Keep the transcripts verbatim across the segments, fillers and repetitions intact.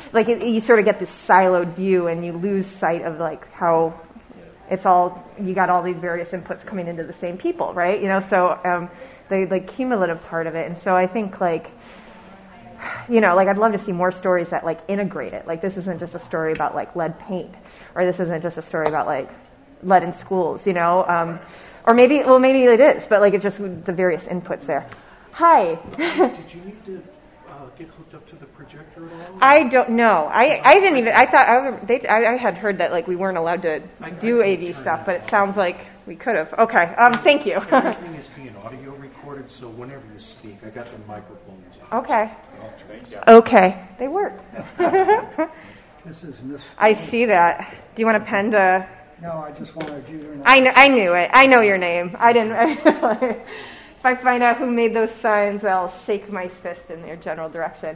like it, you sort of get this siloed view, and you lose sight of like how it's all, you got all these various inputs coming into the same people, right? You know, so um, the like cumulative part of it, and so I think like, you know, like I'd love to see more stories that like integrate it. Like this isn't just a story about like lead paint, or this isn't just a story about like lead in schools, you know, um, or maybe, well, maybe it is, but like it's just the various inputs there. Hi. Did you need to uh, get hooked up to the projector at all? I don't know. I, I didn't even, I thought, I, they, I, I had heard that like we weren't allowed to do A V stuff, but it sounds like we could have. Okay, um, thank you. Everything is being audio recorded, so whenever you speak, I got the microphones on. Okay. Okay, they work. This is Miss. I see that. Do you want a pen to? No, I just wanted you to know. I, kn- I knew it. I know your name. I didn't. If I find out who made those signs, I'll shake my fist in their general direction.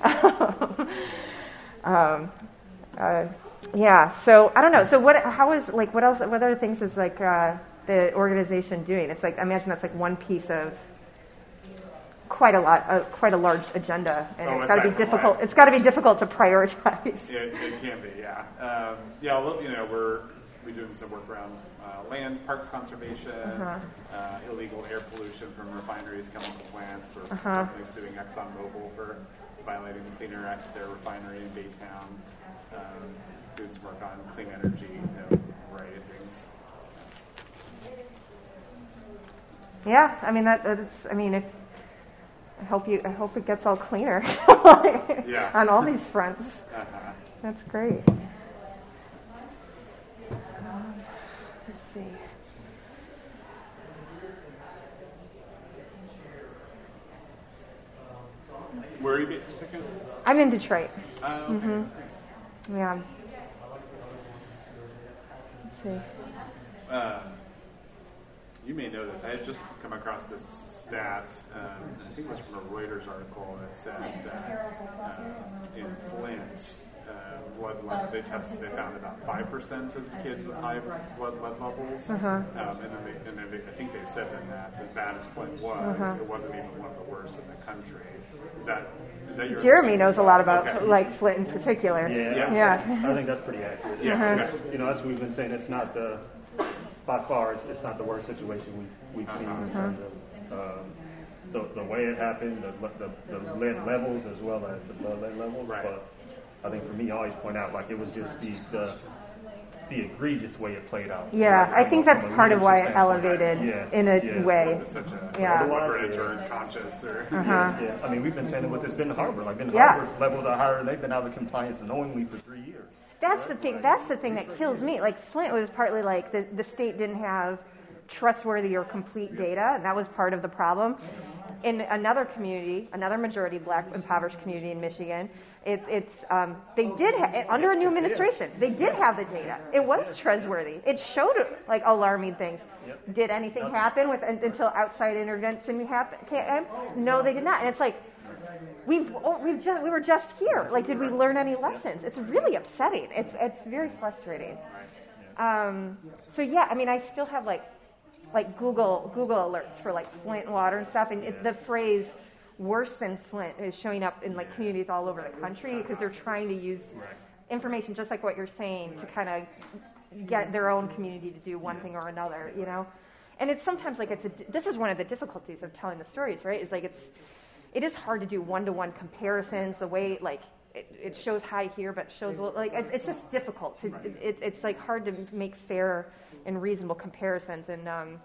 um, uh, yeah. So I don't know. So what? How is like? What else? What other things is like uh, the organization doing? It's like I imagine that's like one piece of quite a lot, uh, quite a large agenda, and oh, it's got to be from difficult. what? It's got to be difficult to prioritize. It, it can be, yeah. Um, yeah, well, you know, we're we're doing some work around uh, land, parks conservation, Uh-huh. uh, illegal air pollution from refineries, chemical plants. We're Uh-huh. definitely suing ExxonMobil for violating the Clean Air Act at their refinery in Baytown. Um, doing some work on clean energy, you know, a variety of things. Yeah, I mean that. That's. I mean, if I hope you. I hope it gets all cleaner. Yeah. On all these fronts. Uh-huh. That's great. Um, let's see. Where are you based again? I'm in Detroit. Uh, okay. Mm-hmm. Yeah. Let's see. Uh, you may know this. I had just come across this stat. Um, I think it was from a Reuters article that said that uh, in Flint, uh, blood level, they tested. They found about five percent of kids with high blood lead levels. Uh-huh. Um, and then, they, and then they, I think they said then that as bad as Flint was, Uh-huh. it wasn't even one of the worst in the country. Is that is that your? Jeremy knows a lot about Okay. like Flint in particular. Yeah, Yeah. I think that's pretty accurate. Yeah. Uh-huh. Okay. You know, as we've been saying, it's not the, by far, it's, it's not the worst situation we've, we've seen in terms of um, the, the way it happened, the, the, the lead levels as well as the blood lead levels. Right. But I think for me, I always point out, like, it was just the, the, the egregious way it played out. Yeah, Like, I think from a- that's from a part of why it leadership standpoint. elevated Yeah, in a yeah. way. It's such a Yeah. deliberate or unconscious or. Uh-huh. Yeah, I mean, we've been saying it with this Ben Harbor. Like, Ben Yeah. Harbor levels are higher, and they've been out of compliance knowingly for three years. That's the thing. That's the thing that kills me. Like Flint was partly like the, the state didn't have trustworthy or complete data, and that was part of the problem. In another community, another majority black impoverished community in Michigan, it, it's um, they did ha- under a new administration. They did have the data. It was trustworthy. It showed like alarming things. Did anything happen with until outside intervention happen? Came? No, they did not. And it's like. We've oh, we've just we were just here. Like, did we learn any lessons? It's really upsetting. It's it's very frustrating. Um, so yeah, I mean, I still have like like Google Google alerts for like Flint water and stuff, and it, the phrase "worse than Flint" is showing up in like communities all over the country because they're trying to use information just like what you're saying to kind of get their own community to do one thing or another. You know, and it's sometimes like it's a, this is one of the difficulties of telling the stories, right? Is like it's. It is hard to do one-to-one comparisons. The way, like, it, it shows high here, but shows like it's, it's just difficult. To, it, it's like hard to make fair and reasonable comparisons. And um,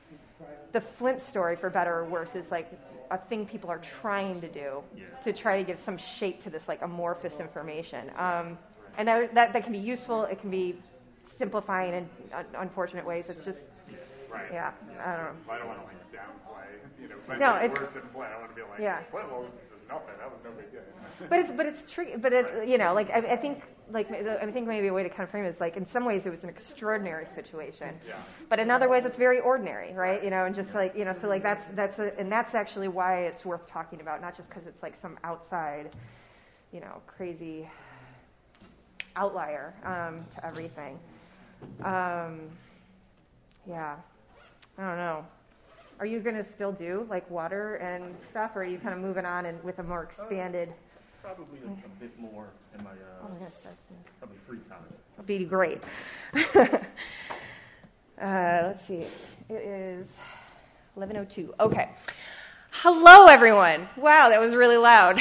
the Flint story, for better or worse, is like a thing people are trying to do Yeah. to try to give some shape to this like amorphous information. Um, and that, that that can be useful. It can be simplifying in un- unfortunate ways. It's just, Right. yeah, I don't know. I don't want to like downplay, you know, if I No, say it's- worse than Flint, I want to be like, Yeah. Flint, well, there's nothing. That was no big deal. But it's but it's tricky. But it you know like I, I think like I think maybe a way to kind of frame it is like in some ways it was an extraordinary situation, Yeah. but in other ways it's very ordinary, right? You know, and just like you know, so like that's that's a, and that's actually why it's worth talking about, not just because it's like some outside, you know, crazy outlier um, to everything. Um, yeah, I don't know. Are you going to still do like water and stuff, or are you kind of moving on and with a more expanded? Probably a, a bit more in my uh, That'll be free time. That'll be great. uh, let's see. It is eleven oh two. Okay. Hello, everyone. Wow, that was really loud.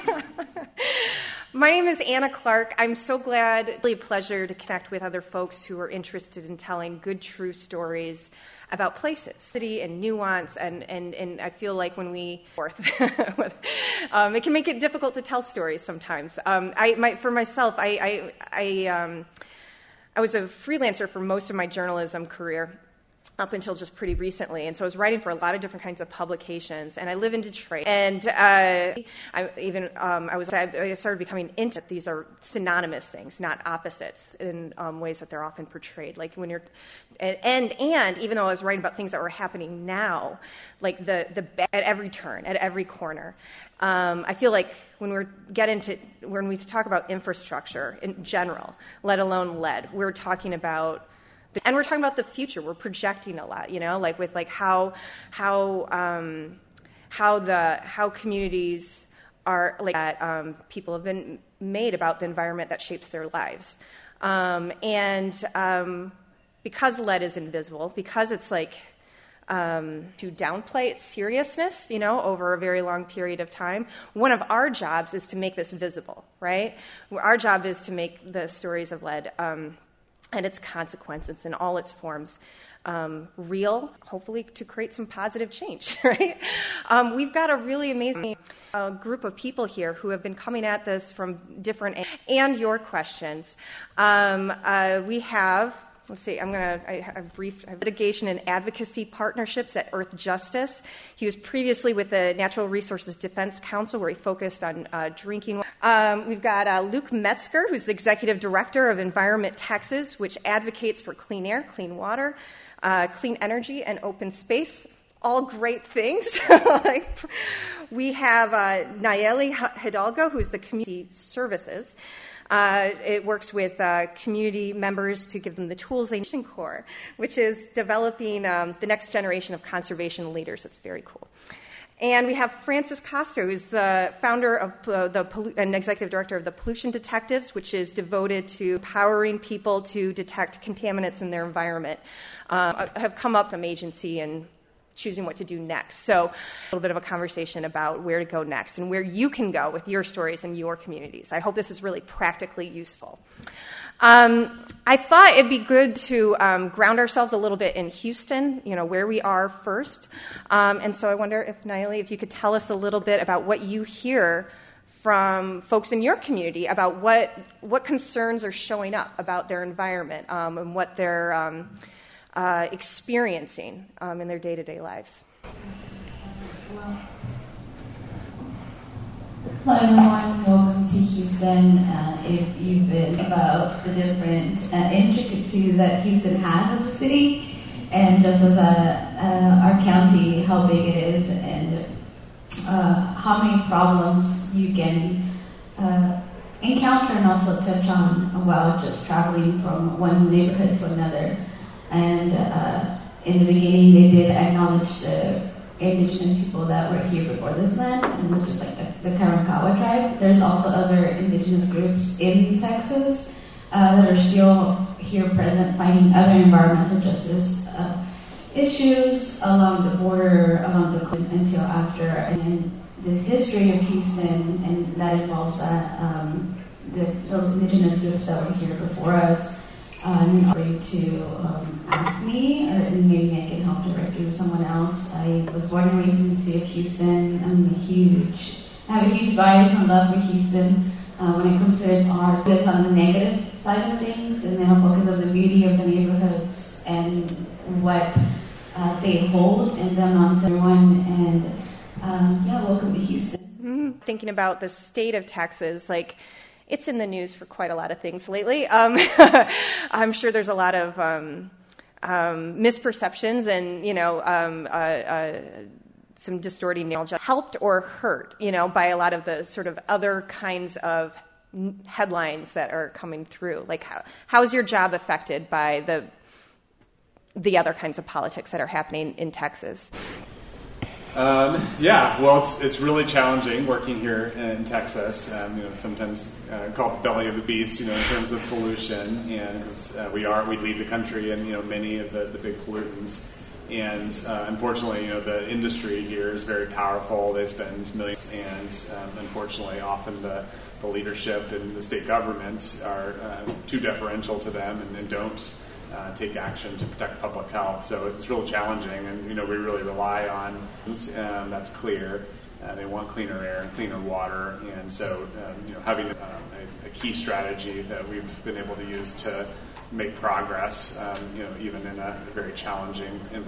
My name is Anna Clark. I'm so glad, it's really a pleasure to connect with other folks who are interested in telling good, true stories about places, city, and nuance, and, and, and I feel like when we forth, um, it can make it difficult to tell stories sometimes. Um, I, my, for myself, I, I, I, um, I was a freelancer for most of my journalism career, up until just pretty recently, and so I was writing for a lot of different kinds of publications. And I live in Detroit, and uh, I even um, I was I started becoming into these are synonymous things, not opposites, in um, ways that they're often portrayed. Like when you're, and, and and even though I was writing about things that were happening now, like the the at every turn, at every corner. Um, I feel like when we get into when we talk about infrastructure in general, let alone lead, we're talking about. And we're talking about the future. We're projecting a lot, you know, like with like how how um, how the how communities are like that um, people have been made about the environment that shapes their lives, um, and um, because lead is invisible, because it's like um, to downplay its seriousness, you know, over a very long period of time. One of our jobs is to make this visible, right? Our job is to make the stories of lead. Um, and its consequences in all its forms um, real, hopefully to create some positive change, right? Um, we've got a really amazing uh, group of people here who have been coming at this from different angles, and your questions. Um, uh, we have, let's see, I'm going to, I have brief I have litigation and advocacy partnerships at Earth Justice. He was previously with the Natural Resources Defense Council, where he focused on uh, drinking water. Um, we've got uh, Luke Metzger, who's the executive director of Environment Texas, which advocates for clean air, clean water, uh, clean energy, and open space. All great things. We have uh, Nayeli Hidalgo, who's the community services. Uh, it works with uh, community members to give them the tools they need. Mission Corps, which is developing um, the next generation of conservation leaders. It's very cool. And we have Francis Costa, who's the founder of uh, the pollu- and executive director of the Pollution Detectives, which is devoted to empowering people to detect contaminants in their environment. Uh, have come up with some agency and choosing what to do next. So a little bit of a conversation about where to go next and where you can go with your stories in your communities. I hope this is really practically useful. Um, I thought it'd be good to um, ground ourselves a little bit in Houston, you know, where we are first. Um, and so I wonder if, Nayeli, if you could tell us a little bit about what you hear from folks in your community about what what concerns are showing up about their environment um, and what they're um, uh, experiencing um, in their day-to-day lives. Hello everyone, welcome to Houston. Uh, if you've been about the different uh, intricacies that Houston has as a city, and just as a, uh, our county, how big it is, and uh, how many problems you can uh, encounter and also touch on while just traveling from one neighborhood to another. And uh, in the beginning, they did acknowledge the indigenous people that were here before this land, and which is like the, the Karankawa tribe. There's also other indigenous groups in Texas uh, that are still here present, fighting other environmental justice uh, issues along the border, along the until after. And the history of Houston, and that involves that um, the, those indigenous groups that were here before us. I'm free to um, ask me, or maybe I can help direct you to someone else. I was born and raised in the city of Houston. I'm a huge, I have a huge bias and love for Houston uh, when it comes to its art. Focus on the negative side of things, and then I'll focus on the beauty of the neighborhoods and what uh, they hold, and then on to everyone. And um, yeah, welcome to Houston. Mm-hmm. Thinking about the state of Texas, like. It's in the news for quite a lot of things lately. Um, I'm sure there's a lot of um, um, misperceptions and, you know, um, uh, uh, some distorting knowledge, helped or hurt, you know, by a lot of the sort of other kinds of headlines that are coming through. Like, how how is your job affected by the the other kinds of politics that are happening in Texas? Um, yeah, well, it's it's really challenging working here in Texas. Um, you know, sometimes uh, called the belly of the beast. You know, in terms of pollution, and because uh, we are we lead the country in you know many of the, the big pollutants. And uh, unfortunately, you know, the industry here is very powerful. They spend millions, and um, unfortunately, often the, the leadership and the state government are uh, too deferential to them and, and don't uh, take action to protect public health. So it's real challenging, and you know, we really rely on um, that's clear. Uh, they want cleaner air and cleaner water, and so um, you know, having um, a, a key strategy that we've been able to use to make progress, um, you know, even in a very challenging environment.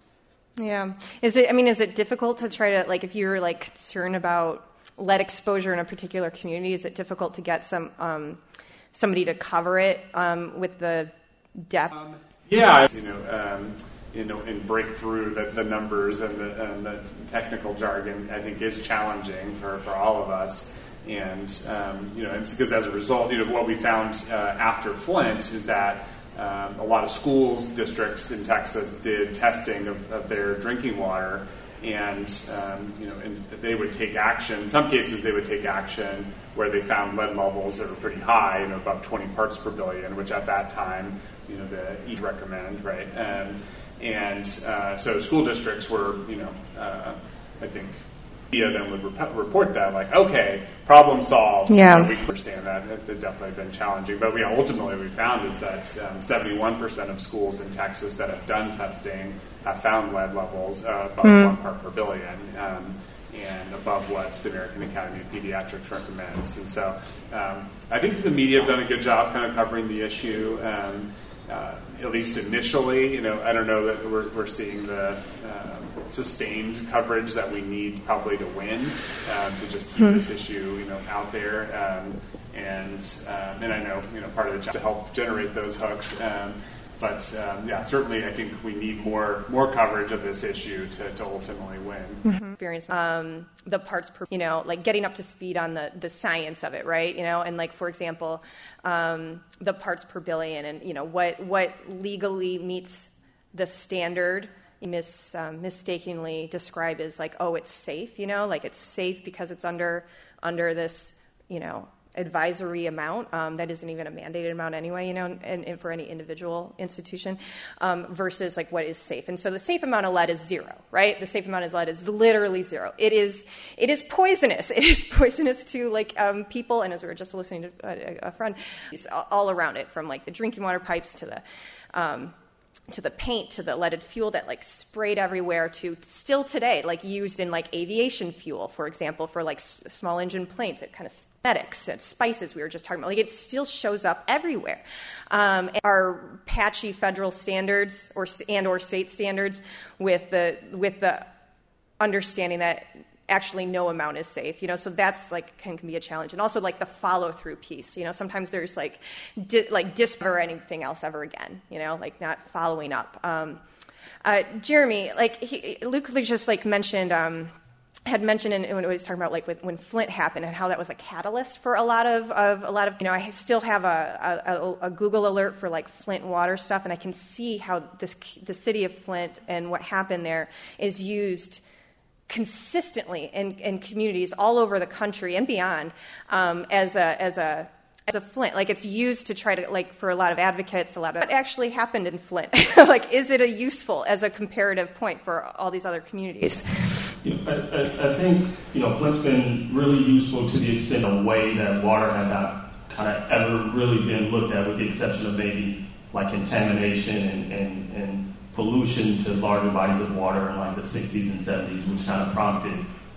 Yeah. Is it, I mean, is it difficult to try to, like, if you're, like, concerned about lead exposure in a particular community, is it difficult to get some um, somebody to cover it um, with the depth? Um, yeah. You know, um, you know, and break through the, the numbers and the, and the technical jargon, I think, is challenging for, for all of us. And, um, you know, it's because as a result, you know, what we found uh, after Flint is that Um, a lot of schools, districts in Texas did testing of, of their drinking water, and um, you know, and they would take action. In some cases, they would take action where they found lead levels that were pretty high, you know, above twenty parts per billion, which at that time, you know, the E recommend, right? Um, and uh, so school districts were, you know, uh, I think. Then would rep- report that, like, okay, problem solved. Yeah. You know, we understand that. It's definitely been challenging. But we, ultimately, what we found is that um, seventy-one percent of schools in Texas that have done testing have found lead levels uh, above mm. one part per billion, um, and above what the American Academy of Pediatrics recommends. And so um, I think the media have done a good job kind of covering the issue. Um, uh, at least initially, you know, I don't know that we're, we're seeing the um, sustained coverage that we need probably to win um, to just keep hmm. this issue, you know, out there. Um, and um, and I know, you know, part of the job to help generate those hooks. Um, but um, yeah, certainly I think we need more more coverage of this issue to, to ultimately win. Mm-hmm. Experience um, the parts per, you know, like getting up to speed on the, the science of it, right? You know, and like, for example, um, the parts per billion, and you know what what legally meets the standard. Mis, um, mistakenly described as like, oh, it's safe, you know, like it's safe because it's under under this, you know, advisory amount um, that isn't even a mandated amount anyway, you know, and, and for any individual institution, um, versus like what is safe. And so the safe amount of lead is zero, right? The safe amount of lead is literally zero. It is it is poisonous. It is poisonous to like um, people, and as we were just listening to a, a friend, all around it, from like the drinking water pipes to the um, to the paint, to the leaded fuel that like sprayed everywhere, to still today like used in like aviation fuel, for example, for like s- small engine planes. It kind of medics and spices we were just talking about. Like it still shows up everywhere. Um, and our patchy federal standards or and or state standards with the with the understanding that actually no amount is safe, you know, so that's like can, can be a challenge. And also like the follow through piece, you know, sometimes there's like di- like discover anything else ever again, you know, like not following up. Um, uh, Jeremy, like he, Luke just like mentioned, um, had mentioned in, when he was talking about like with, when Flint happened and how that was a catalyst for a lot of, of a lot of, you know, I still have a, a, a Google alert for like Flint water stuff, and I can see how this the city of Flint and what happened there is used consistently in, in communities all over the country and beyond um, as a as a as a Flint. Like it's used to try to like for a lot of advocates, a lot of what actually happened in Flint. Like, is it a useful as a comparative point for all these other communities? You know, I, I, I think you know Flint's been really useful to the extent of a way that water has not kind of ever really been looked at, with the exception of maybe like contamination and and, and pollution to larger bodies of water in like the sixties and seventies, which kind of prompted,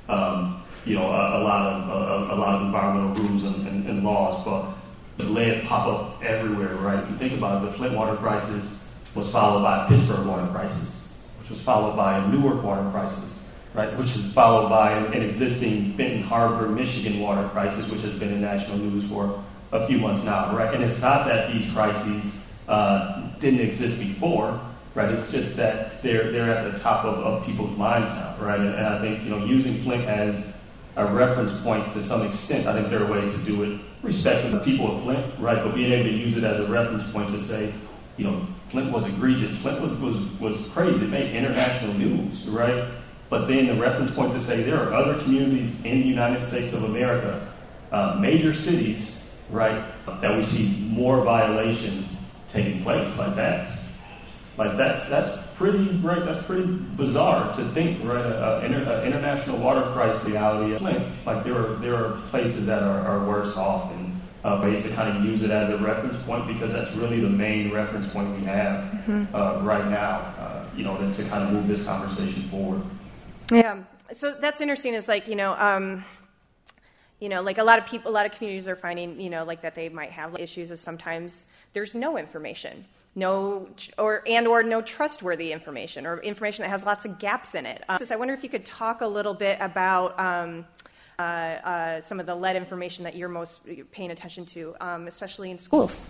um, you know, a, a lot of a, a lot of environmental rules and, and, and laws. But the lead pop up everywhere, right? If you think about it, the Flint water crisis was followed by Pittsburgh water crisis, which was followed by Newark water crisis, right? Which is followed by an existing Benton Harbor, Michigan water crisis, which has been in national news for a few months now, right? And it's not that these crises uh, didn't exist before. Right, it's just that they're they're at the top of, of people's minds now, right? And, and I think you know using Flint as a reference point to some extent, I think there are ways to do it respecting the people of Flint, right? But being able to use it as a reference point to say, you know, Flint was egregious, Flint was was, was crazy, it made international news, right? but then the reference point to say there are other communities in the United States of America, uh, major cities, right, that we see more violations taking place. Like that's, like that's that's pretty right. That's pretty bizarre to think, right? Uh, inter, uh, international water crisis reality. Like there are there are places that are, are worse off, and uh, ways to kind of use it as a reference point, because that's really the main reference point we have mm-hmm. uh, right now. Uh, you know, to kind of move this conversation forward. Yeah. So that's interesting. Is like you know. Um, You know, like a lot of people, a lot of communities are finding, you know, like that they might have issues is sometimes there's no information, no, or and or no trustworthy information, or information that has lots of gaps in it. Um, so I wonder if you could talk a little bit about um, uh, uh, some of the lead information that you're most paying attention to, um, especially in schools.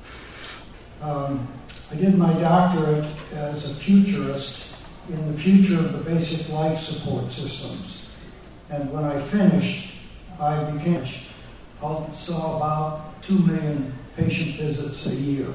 Um, I did my doctorate as a futurist in the future of the basic life support systems, and when I finished, I became, I saw about two million patient visits a year.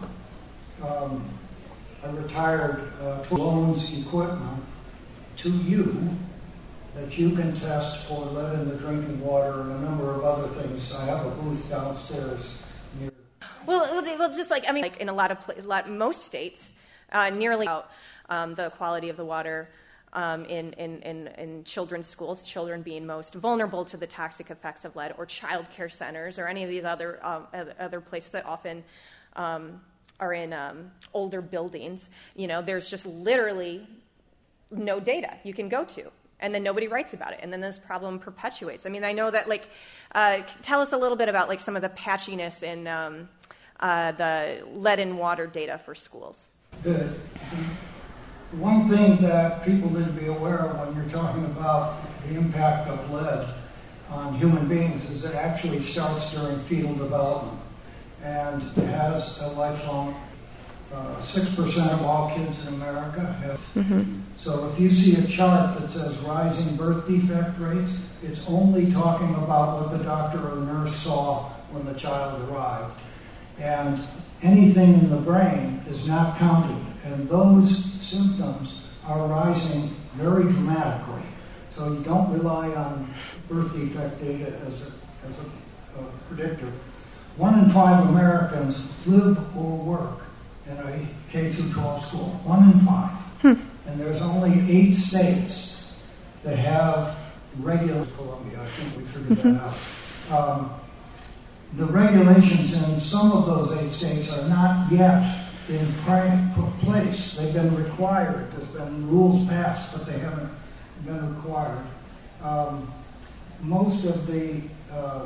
Um, I retired uh, loans equipment to you that you can test for lead in the drinking water and a number of other things. I have a booth downstairs near. Well, well, just like I mean, like in a lot of a lot, most states, uh, nearly about um, the quality of the water. Um, in, in, in, in children's schools, children being most vulnerable to the toxic effects of lead, or child care centers, or any of these other um, other places that often um, are in um, older buildings. You know, there's just literally no data you can go to, and then nobody writes about it, and then this problem perpetuates. I mean, I know that, like, uh, tell us a little bit about, like, some of the patchiness in um, uh, the lead in water data for schools. The, One thing that people need to be aware of when you're talking about the impact of lead on human beings is it actually starts during fetal development, and it has a lifelong. Uh, six percent of all kids in America have. Mm-hmm. So if you see a chart that says rising birth defect rates, it's only talking about what the doctor or nurse saw when the child arrived. And anything in the brain is not counted. And those symptoms are rising very dramatically. So you don't rely on birth defect data as a, as a, a predictor. One in five Americans live or work in a K through twelve school. One in five. Hmm. And there's only eight states that have regular Columbia. I think we figured that out. Um, the regulations in some of those eight states are not yet in place. They've been required. There's been rules passed, but they haven't been required. Um, most of the uh,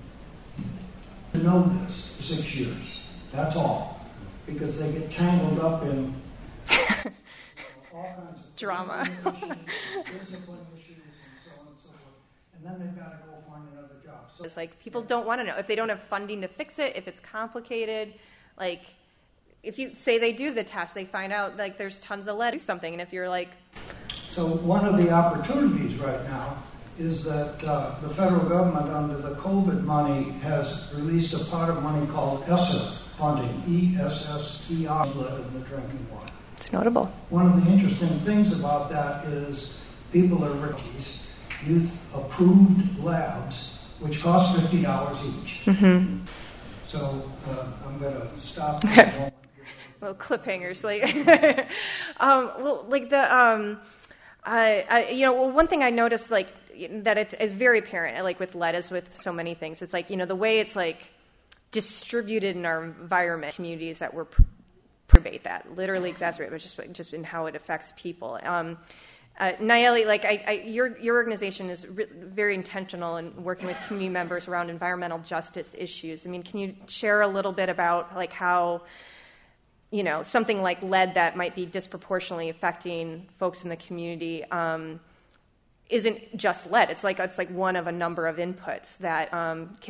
know this six years. That's all, because they get tangled up in uh, all kinds of drama, issues, discipline issues, and so on and so forth. And then they've got to go find another job. So it's like people don't want to know if they don't have funding to fix it. If it's complicated, like. If you say they do the test, they find out like there's tons of lead, do something, and if you're like... So one of the opportunities right now is that uh, the federal government under the COVID money has released a pot of money called ESSER funding, E S S E R, lead in the drinking water. It's notable. One of the interesting things about that is people are rich, youth-approved labs, which cost fifty dollars each. Mm-hmm. So uh, I'm going to stop for a moment. Little cliffhangers, like, um, well, like the, um, I, I, you know, well, one thing I noticed, like, that it is very apparent, like with lead, as with so many things, it's like, you know, the way it's like distributed in our environment, communities that were probate that literally exacerbate, but just just in how it affects people. Um, uh, Nayeli, like, I, I, your your organization is re- very intentional in working with community members around environmental justice issues. I mean, can you share a little bit about like how, you know, something like lead that might be disproportionately affecting folks in the community um, isn't just lead. It's like it's like one of a number of inputs that um, can.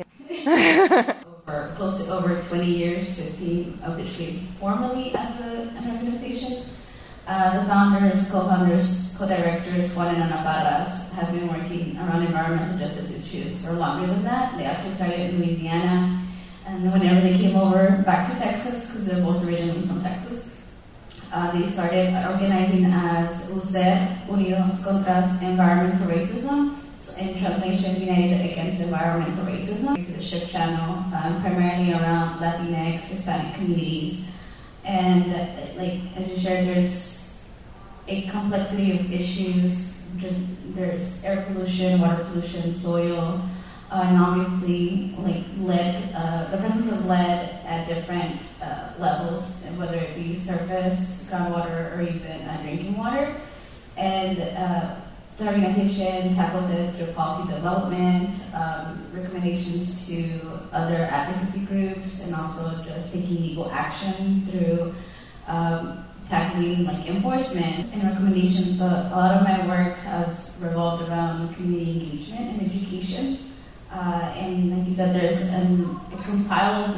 over close to over twenty years, fifteen officially, formally as a, an organization. Uh, the founders, co-founders, co-directors, Juan and Ana Parras, have been working around environmental justice issues for longer than that. They actually started in Louisiana, and then whenever they came over back to Texas, because they're both originally from Texas, Uh, they started organizing as U S E R, Unidos contra Environmental Racism, in translation, United Against Environmental Racism. It's a SHIP channel, um, primarily around Latinx, Hispanic communities. And uh, like as you shared, there's a complexity of issues. Just, there's air pollution, water pollution, soil, uh, and obviously like lead, uh, the presence of lead at different uh, levels, whether it be surface, groundwater, or even uh, drinking water. And uh, the organization tackles it through policy development, um, recommendations to other advocacy groups, and also just taking legal action through um, tackling like enforcement and recommendations. But a lot of my work has revolved around community engagement and education. Uh, and like you said, there's an, a compiled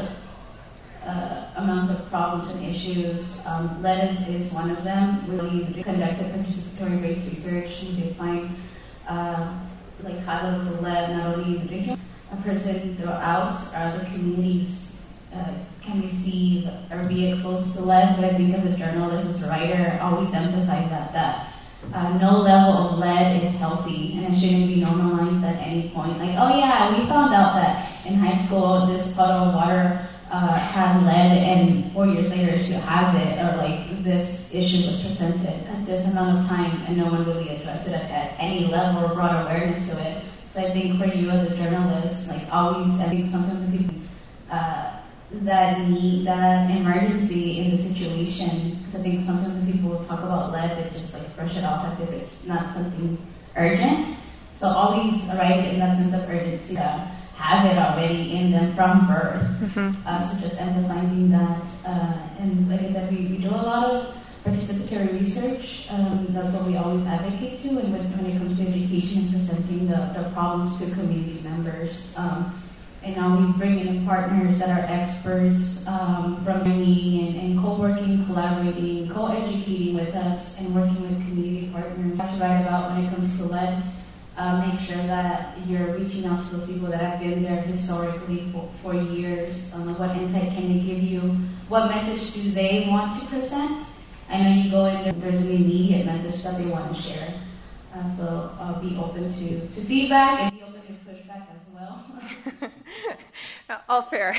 uh, amount of problems and issues. Um, lead is, is one of them. We conducted participatory-based research. We did find uh, like high levels of lead not only in the drinking. A person throughout uh, the communities uh, can receive or be exposed to lead, but I think as a journalist, as a writer, I always emphasize that that uh, no level of lead is healthy, and it shouldn't be normalized at any point. Like, oh yeah, we found out that in high school this puddle of water uh, had lead, and four years later she has it, or like this issue was presented at this amount of time, and no one really addressed it at, at any level or brought awareness to it. So I think for you as a journalist, like always, I think sometimes the people uh, that need that emergency in the situation, because I think sometimes when people talk about lead, they just like brush it off as if it's not something urgent. So always arrive in that sense of urgency to have it already in them from birth. Mm-hmm. Uh, so just emphasizing that, uh, and like I said, we, we do a lot of participatory research. Um, that's what we always advocate to, and when, when it comes to education and presenting the, the problems to community members. Um, and always bringing in partners that are experts um, from meeting and, and co-working, collaborating, co-educating with us, and working with community partners. That's right about when it comes to lead. Uh, make sure that you're reaching out to the people that have been there historically for, for years. Um, what insight can they give you? What message do they want to present? I know you go in there, there's an immediate message that they want to share. Uh, so uh, be open to, to feedback and be open to pushback as well. All fair.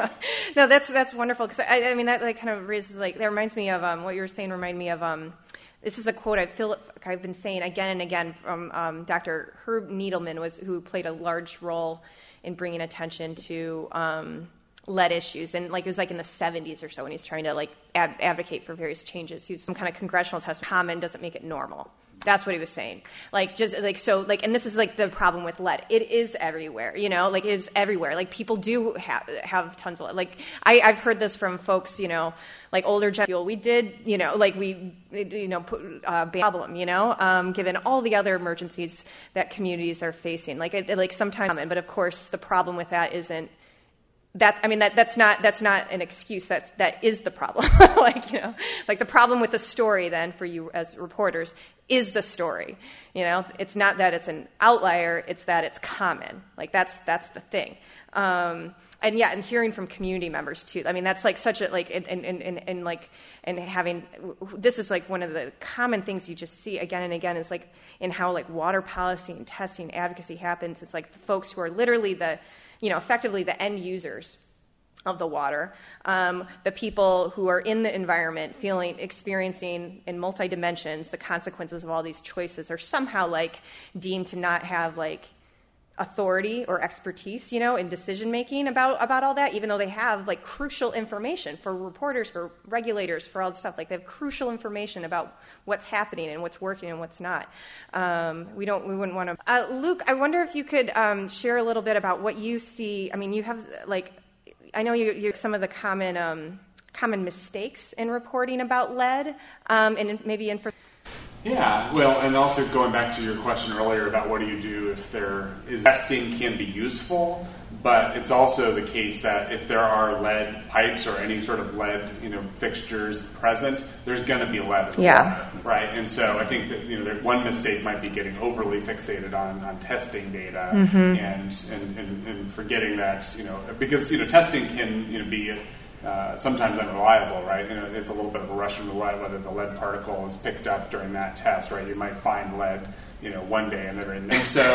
No, that's that's wonderful, because I, I mean that like kind of raises like that reminds me of um, what you were saying. Remind me of um, this is a quote I feel like I've been saying again and again from um, Doctor Herb Needleman, was who played a large role in bringing attention to um, lead issues, and like it was like in the seventies or so, when he's trying to like ad- advocate for various changes. He was some kind of congressional test. Common doesn't make it normal. That's what he was saying. Like, just like, so like, and this is like the problem with lead. It is everywhere, you know, like it is everywhere. Like people do have, have tons of lead. Like I, I've heard this from folks, you know, like older generation. We did, you know, like we, you know, put uh, problem, you know, um, given all the other emergencies that communities are facing. Like, it, like sometimes, but of course the problem with that isn't, That I mean that that's not that's not an excuse. That's that is the problem. Like, you know, like the problem with the story then for you as reporters is the story. You know, it's not that it's an outlier. It's that it's common. Like that's that's the thing. Um, and yeah, and hearing from community members too. I mean, that's like such a like and and, and, and like and having this is like one of the common things you just see again and again is like in how like water policy and testing advocacy happens. It's like the folks who are literally the you know, effectively the end users of the water, um, the people who are in the environment feeling, experiencing in multi-dimensions the consequences of all these choices are somehow like deemed to not have like authority or expertise, you know, in decision-making about, about all that, even though they have like crucial information for reporters, for regulators, for all this stuff. Like they have crucial information about what's happening and what's working and what's not. Um, we don't, we wouldn't want to. Uh, Luke, I wonder if you could um, share a little bit about what you see. I mean, you have like, I know you, you're some of the common, um, common mistakes in reporting about lead, um, and maybe in. Yeah, well, and also going back to your question earlier about what do you do if there is testing can be useful, but it's also the case that if there are lead pipes or any sort of lead, you know, fixtures present, there's going to be lead in the yeah. water, right? And so I think that, you know, there, one mistake might be getting overly fixated on, on testing data mm-hmm. and, and, and and forgetting that, you know, because, you know, testing can, you know, be uh, sometimes unreliable, right? You know, it's a little bit of a Russian roulette whether the lead particle is picked up during that test, right? You might find lead, you know, one day and they're in there. So,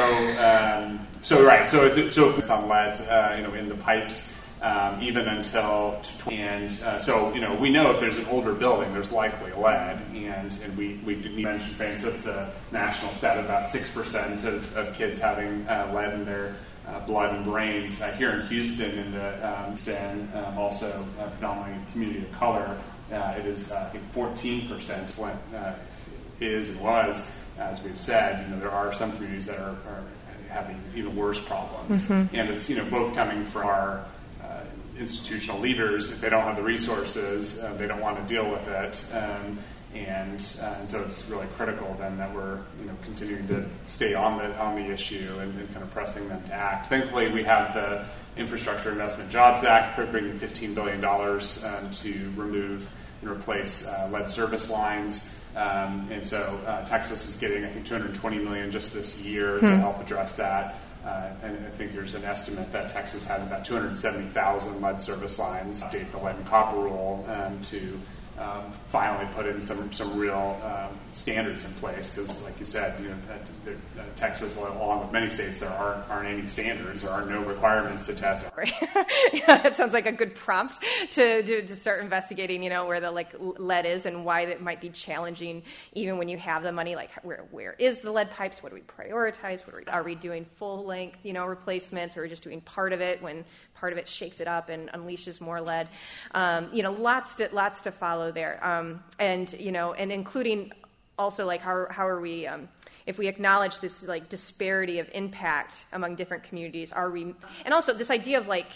um, so right, so if, so if it's on lead, uh, you know, in the pipes, um, even until, and uh, so, you know, we know if there's an older building, there's likely lead, and, and we, we mentioned, Francis, the national stat of about six percent of, of kids having uh, lead in their uh, blood and brains. Uh, here in Houston, in the um, Houston, um, also uh, predominantly community of color, uh, it is, uh, I think, fourteen percent Flint uh, is and was. As we've said, you know, there are some communities that are, are having even worse problems, mm-hmm. and it's, you know, both coming from our uh, institutional leaders. If they don't have the resources, uh, they don't want to deal with it, um, and uh, and so it's really critical then that we're, you know, continuing to stay on the on the issue and, and kind of pressing them to act. Thankfully, we have the Infrastructure Investment Jobs Act bringing fifteen billion dollars um, to remove and replace uh, lead service lines. Um, and so uh, Texas is getting, I think, two hundred twenty million dollars just this year hmm. to help address that. Uh, and I think there's an estimate that Texas has about two hundred seventy thousand lead service lines. Update the lead and copper rule um, to um, finally put in some some real um, standards in place, because, like you said, you know, uh, uh, Texas, along with many states, there aren't, aren't any standards. There are no requirements to test. Yeah, that sounds like a good prompt to, to to start investigating, you know, where the like lead is and why that might be challenging, even when you have the money. Like, where where is the lead pipes? What do we prioritize? What are we, are we doing full length, you know, replacements, or just doing part of it when part of it shakes it up and unleashes more lead? Um, you know, lots to lots to follow there, um, and you know, and including also like how how are we um, if we acknowledge this like disparity of impact among different communities, are we, and also this idea of like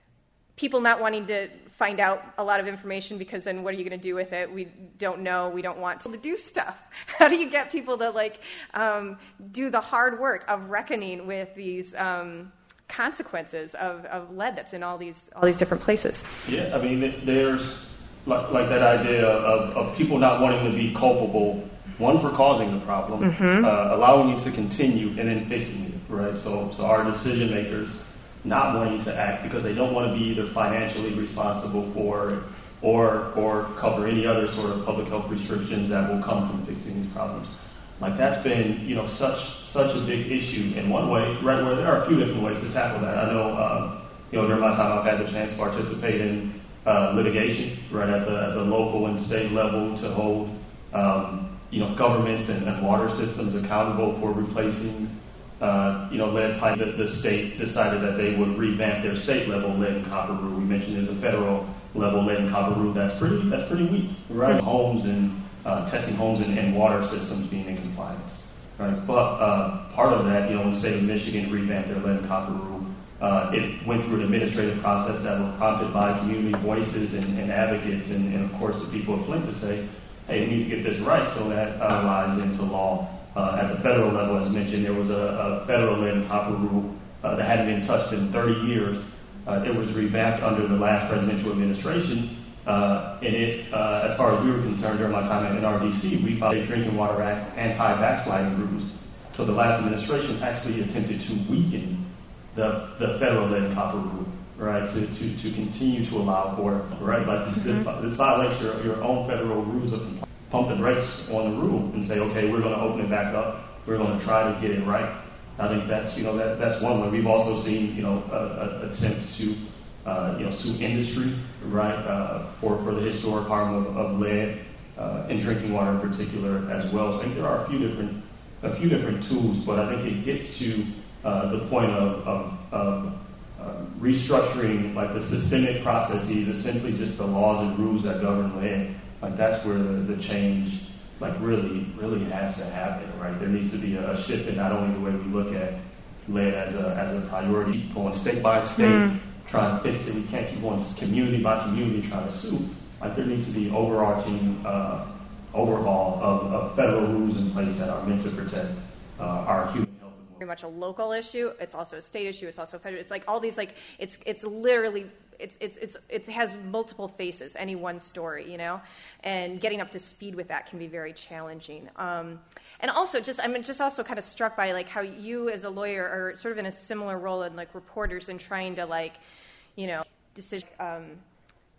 people not wanting to find out a lot of information because then what are you going to do with it? We don't know. We don't want to do stuff. How do you get people to like um, do the hard work of reckoning with these um, consequences of, of lead that's in all these all these different places? Yeah, I mean, there's like, like that idea of, of people not wanting to be culpable. One, for causing the problem, mm-hmm. uh, allowing it to continue, and then fixing it, right? So, so our decision makers not wanting to act because they don't want to be either financially responsible for it or or cover any other sort of public health restrictions that will come from fixing these problems. Like, that's been, you know, such such a big issue in one way, right? Where there are a few different ways to tackle that. I know, um, you know, during my time I've had the chance to participate in uh, litigation, right, at the at the local and state level to hold. Um, you know, governments and, and water systems accountable for replacing, uh, you know, lead pipe. The, the state decided that they would revamp their state level lead and copper rule. We mentioned there's a federal level lead and copper rule that's pretty that's pretty weak, right? Homes and uh, testing homes and, and water systems being in compliance, right? But uh, part of that, you know, when the state of Michigan revamped their lead and copper rule, uh, it went through an administrative process that was prompted by community voices and, and advocates, and, and of course the people of Flint to say, hey, we need to get this right, so that uh, lies into law. Uh, at the federal level, as mentioned, there was a, a federal lead and copper rule uh, that hadn't been touched in thirty years. Uh, it was revamped under the last presidential administration, uh, and it, uh, as far as we were concerned during my time at N R D C, we filed a Drinking Water Act anti-backsliding rules. So the last administration actually attempted to weaken the, the federal lead and copper rule, right, to, to, to continue to allow for, right, like this, this, this violates your, your own federal rules of compliance. Pump the brakes on the rule and say, okay, we're going to open it back up. We're going to try to get it right. I think that's, you know, that that's one way. We've also seen, you know, uh, attempts to, uh, you know, sue industry, right, uh, for, for the historic harm of, of lead uh, and drinking water in particular as well. So I think there are a few different, a few different tools, but I think it gets to uh, the point of, of, of uh, restructuring, like the systemic processes, essentially just the laws and rules that govern lead. Like, that's where the, the change, like, really, really has to happen, right? There needs to be a, a shift in not only the way we look at lead as a as a priority, keep going state by state, mm. trying to fix it. We can't keep going community by community trying to sue. Like, there needs to be overarching uh, overhaul of, of federal rules in place that are meant to protect uh, our human health. Very much a local issue. It's also a state issue. It's also a federal. It's like all these, like, it's it's literally. It's it's it's it has multiple faces, any one story, you know, and getting up to speed with that can be very challenging. Um, and also, just I'm just also kind of struck by like how you as a lawyer are sort of in a similar role in like reporters and trying to like, you know, decision. Um,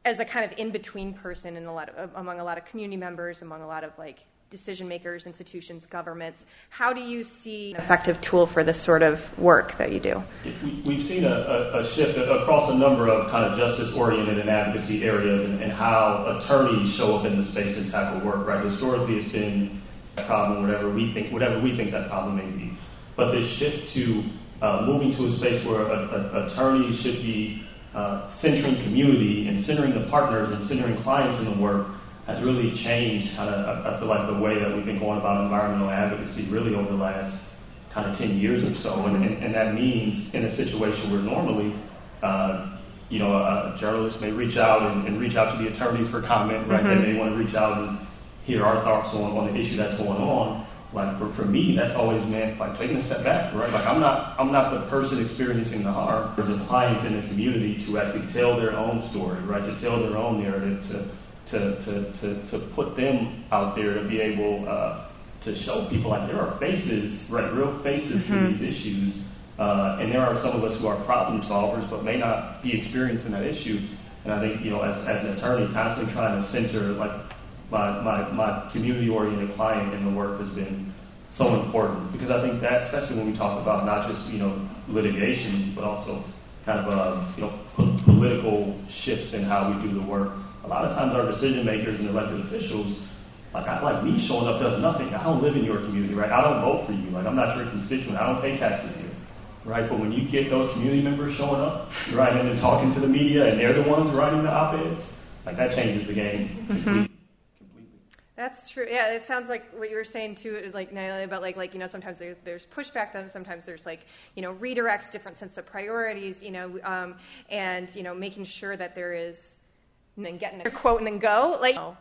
as a kind of in-between person in a lot of, among a lot of community members, among a lot of like decision makers, institutions, governments, how do you see an effective tool for this sort of work that you do? We, we've seen a, a, a shift across a number of kind of justice-oriented and advocacy areas, and, and how attorneys show up in the space and tackle work. Right, historically, it's been a problem, whatever we think, whatever we think that problem may be. But this shift to uh, moving to a space where a, a, attorneys should be uh, centering community and centering the partners and centering clients in the work has really changed kind of, I feel like, the way that we've been going about environmental advocacy really over the last kind of ten years or so. And, and, and that means in a situation where normally, uh, you know, a, a journalist may reach out and, and reach out to the attorneys for comment, right? Mm-hmm. They may want to reach out and hear our thoughts on, on the issue that's going on. Like for, for me, that's always meant like taking a step back, right? Like I'm not I'm not the person experiencing the harm. There's a client in the community to actually tell their own story, right? To tell their own narrative, to To, to, to, to put them out there to be able uh, to show people like there are faces, right, real faces mm-hmm. to these issues. Uh, and there are some of us who are problem solvers but may not be experiencing that issue. And I think, you know, as, as an attorney, constantly trying to center like my, my, my community-oriented client in the work has been so important. Because I think that, especially when we talk about not just, you know, litigation, but also kind of, uh, you know, po- political shifts in how we do the work. A lot of times our decision makers and elected officials, like I, like me showing up does nothing. I don't live in your community, right? I don't vote for you. Like I'm not your constituent. I don't pay taxes here, right? But when you get those community members showing up, right, and then talking to the media, and they're the ones writing the op-eds, like that changes the game completely. completely. That's true. Yeah, it sounds like what you were saying too, like Nyla, about like like you know sometimes there, there's pushback, then sometimes there's like you know redirects, different sense of priorities, you know, um, and you know making sure that there is. And then getting a quote and then go. Like, oh,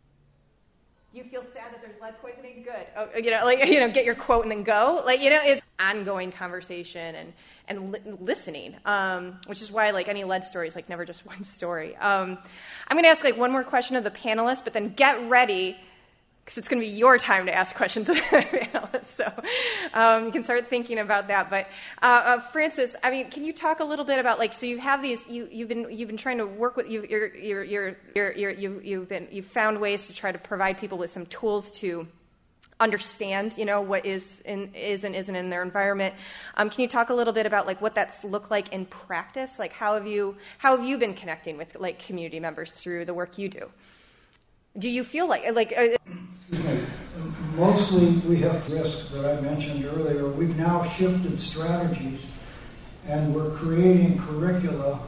you feel sad that there's lead poisoning? Good. Oh, you know, like you know, get your quote and then go. Like, you know, it's ongoing conversation and and li- listening, um, which is why like any lead story is like never just one story. Um, I'm going to ask like one more question of the panelists, but then get ready. Because it's going to be your time to ask questions of the panelists, so um, you can start thinking about that. But uh, uh, Francis, I mean, can you talk a little bit about like so you have these you you've been you've been trying to work with you you're you're you're you're, you're you you've been you've found ways to try to provide people with some tools to understand you know what is in is and isn't in their environment. Um, can you talk a little bit about like what that's looked like in practice? Like how have you how have you been connecting with like community members through the work you do? Do you feel like like? Uh, Excuse me. Mostly, we have risk that I mentioned earlier. We've now shifted strategies, and we're creating curricula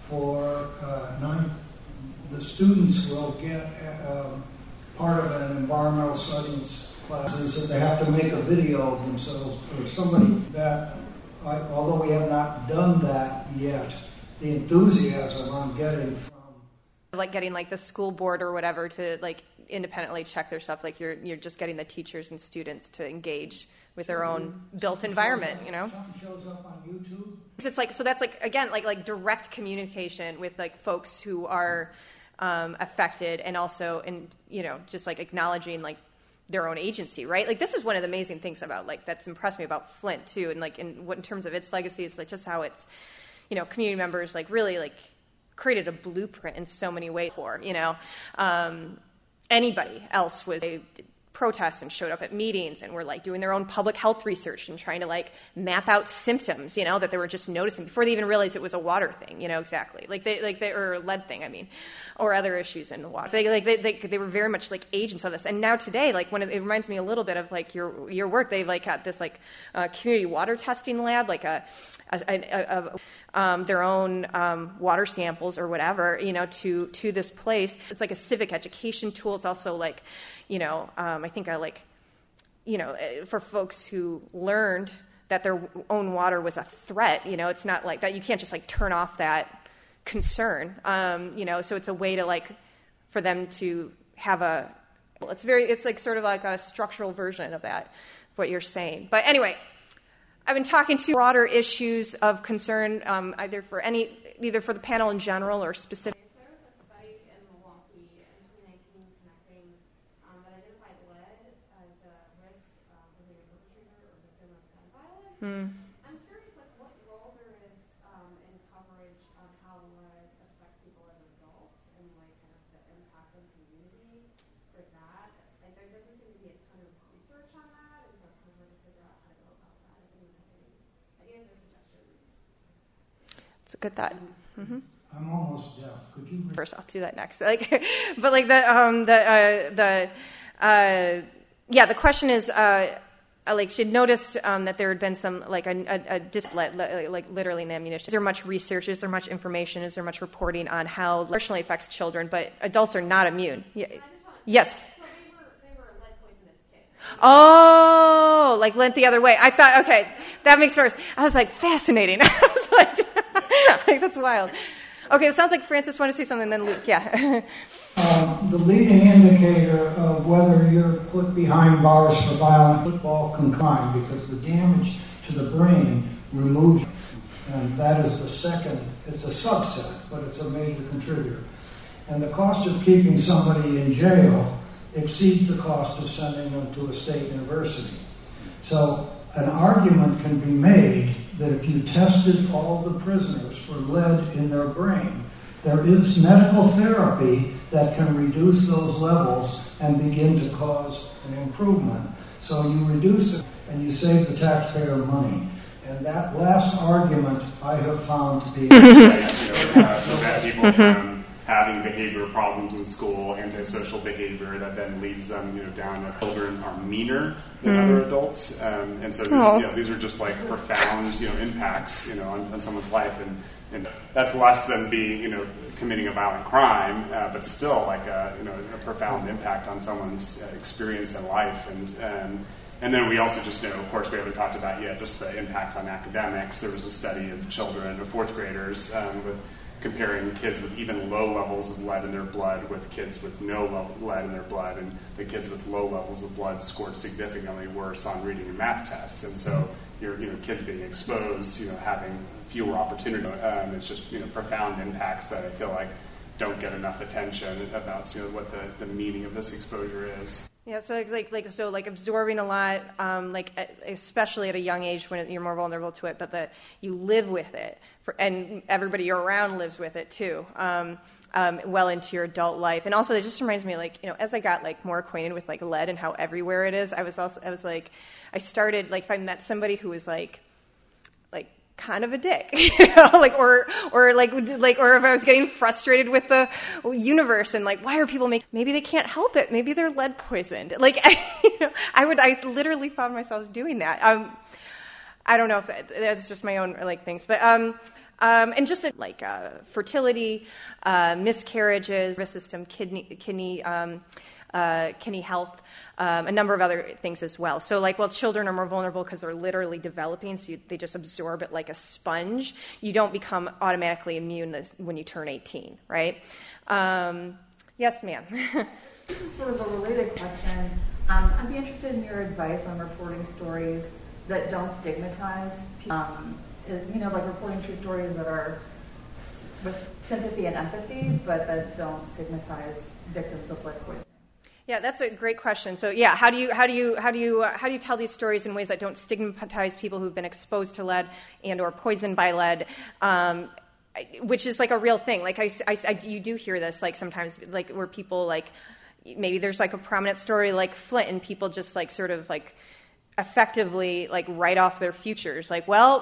for uh, non. The students will get um, part of an environmental studies classes that they have to make a video of themselves or somebody that. I, although we have not done that yet, the enthusiasm I'm getting from. Like getting like the school board or whatever to like independently check their stuff. Like you're you're just getting the teachers and students to engage with their own built environment. You know, something shows up on YouTube. It's like so that's like again like like direct communication with like folks who are um, affected, and also and you know just like acknowledging like their own agency, right? Like this is one of the amazing things about like that's impressed me about Flint too, and like in what in terms of its legacy, it's like just how it's you know community members like really like. created a blueprint in so many ways for, you know. Um, anybody else was a protests and showed up at meetings and were like doing their own public health research and trying to like map out symptoms, you know, that they were just noticing before they even realized it was a water thing, you know, exactly. Like they, like they, or lead thing, I mean, or other issues in the water. They, like they, they, they were very much like agents of this. And now today, like when it, it reminds me a little bit of like your, your work, they've like got this like uh, community water testing lab, like a, a, a, a um, their own um, water samples or whatever, you know, to, to this place. It's like a civic education tool. It's also like, you know, um, I think I like, you know, for folks who learned that their own water was a threat, you know, it's not like that. You can't just like turn off that concern, um, you know, so it's a way to like, for them to have a, well, it's very, it's like sort of like a structural version of that, what you're saying. But anyway, I've been talking to broader issues of concern, um, either for any, either for the panel in general or specific. Hmm. I'm curious, like, what role there is um, in coverage of how lead affects people as adults, and from community for that? Like, there doesn't seem to be a ton of research on that, and so I was kind of trying to figure out how to go about that. If anyone has any ideas or suggestions. It's a good thought. Mm-hmm. I'm almost deaf. Could you re- First, I'll do that next. Like, but like the um, the uh, the uh, yeah, the question is. Uh, Like she'd noticed um, that there had been some like a, a, a dis- like literally in the ammunition. Is there much research? Is there much information? Is there much reporting on how it personally affects children? But adults are not immune. Yeah. Yes. So they were, they were lead poisonous kids. Oh, like lead the other way. I thought, okay, that makes sense. I was like, fascinating. I was like, like that's wild. Okay, it sounds like Francis wanted to say something, then Luke. Yeah. Uh, the leading indicator of whether you're put behind bars for violent football can crime because the damage to the brain removes, and that is the second. It's a subset, but it's a major contributor. And the cost of keeping somebody in jail exceeds the cost of sending them to a state university. So an argument can be made that if you tested all the prisoners for lead in their brain, there is medical therapy that can reduce those levels and begin to cause an improvement. So you reduce it and you save the taxpayer money. And that last argument I have found to be... you know, uh, prevent people from having behavioral problems in school, antisocial behavior that then leads them, you know, down to children are meaner than mm. other adults. Um, and so these, you know, these are just like profound, you know, impacts, you know, on, on someone's life. And And that's less than being, you know, committing a violent crime, uh, but still like a, you know, a profound impact on someone's uh, experience in life. And um, and then we also just know, of course, we haven't talked about yet, just the impacts on academics. There was a study of children, of fourth graders, um, with comparing kids with even low levels of lead in their blood with kids with no lead in their blood, and the kids with low levels of blood scored significantly worse on reading and math tests. And so you're, you know, kids being exposed, you know, having fewer opportunity. Um, it's just, you know, profound impacts that I feel like don't get enough attention about, you know, what the, the meaning of this exposure is. Yeah, so like like, like so like absorbing a lot, um, like especially at a young age when you're more vulnerable to it, but that you live with it, for, and everybody you're around lives with it too, um, um, well into your adult life. And also, it just reminds me, like, you know, as I got like more acquainted with like lead and how everywhere it is, I was also I was like, I started like if I met somebody who was like, like. kind of a dick, you know, like, or, or like, like, or if I was getting frustrated with the universe and like, why are people making, maybe they can't help it. Maybe they're lead poisoned. Like, I, you know, I would, I literally found myself doing that. Um, I don't know if that, that's just my own like things, but, um, um, and just like, uh, fertility, uh, miscarriages, nervous system, kidney, kidney, um, uh, kidney health, um, a number of other things as well. So like, well, children are more vulnerable because they're literally developing, so you, they just absorb it like a sponge. You don't become automatically immune this, when you turn eighteen, right? Um, yes, ma'am. This is sort of a related question. Um, I'd be interested in your advice on reporting stories that don't stigmatize people. Um, you know, like reporting true stories that are with sympathy and empathy, but that don't stigmatize victims of lead poisoning. Yeah, that's a great question. So, yeah, how do you how do you how do you uh, how do you tell these stories in ways that don't stigmatize people who've been exposed to lead and or poisoned by lead, um, which is like a real thing. Like I, I, I, you do hear this like sometimes, like where people like maybe there's like a prominent story like Flint, and people just like sort of like effectively like write off their futures. Like, well,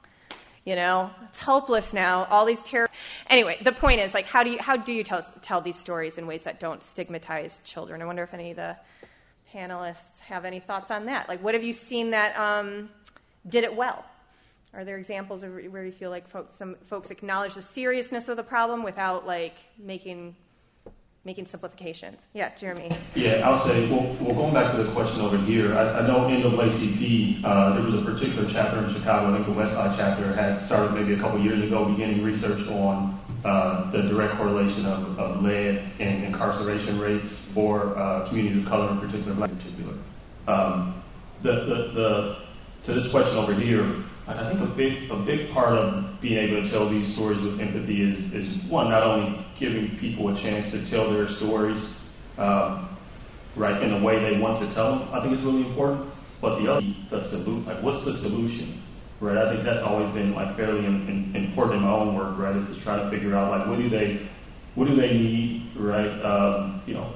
you know, it's hopeless now. All these terror. Anyway, the point is, like, how do you how do you tell tell these stories in ways that don't stigmatize children? I wonder if any of the panelists have any thoughts on that. Like, what have you seen that um, did it well? Are there examples of where you feel like folks, some folks acknowledge the seriousness of the problem without like making making simplifications? Yeah, Jeremy. Yeah, I'll say, well, well going back to the question over here, I, I know N double A C P, uh, there was a particular chapter in Chicago, I think the West Side chapter had started maybe a couple years ago beginning research on uh, the direct correlation of, of lead and incarceration rates for uh, communities of color, in particular, Black in particular. Um, the, the, the, to this question over here, I think a big a big part of being able to tell these stories with empathy is, is one, not only giving people a chance to tell their stories um, right in the way they want to tell them. I think it's really important. But the other, the solution, like what's the solution, right? I think that's always been like fairly in, in, important in my own work, right? Is to try to figure out like what do they what do they need, right? Um, you know,